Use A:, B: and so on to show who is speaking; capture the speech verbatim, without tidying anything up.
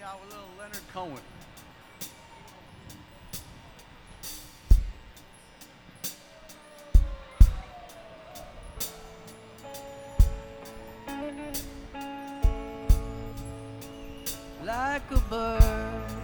A: out with little Leonard Cohen. Like a bird